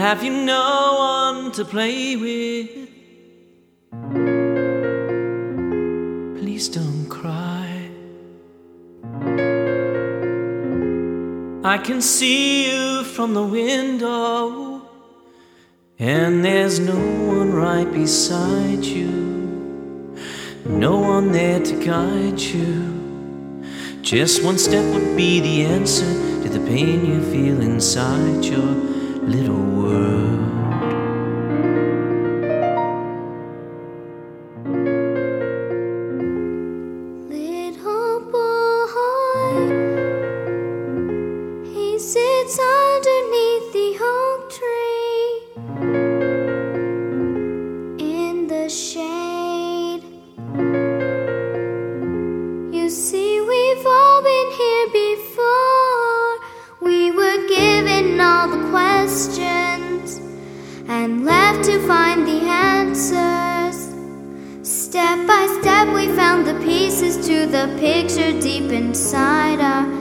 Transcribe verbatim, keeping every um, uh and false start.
Have you no one to play with? Please don't cry. I can see you from the window, and there's no one right beside you, no one there to guide you. Just one step would be the answer to the pain you feel inside your little world. Little boy, he sits underneath the oak tree in the shade. You see, we've all been here before. We were given all the questions and left to find the answers. Step by step we found the pieces to the picture deep inside our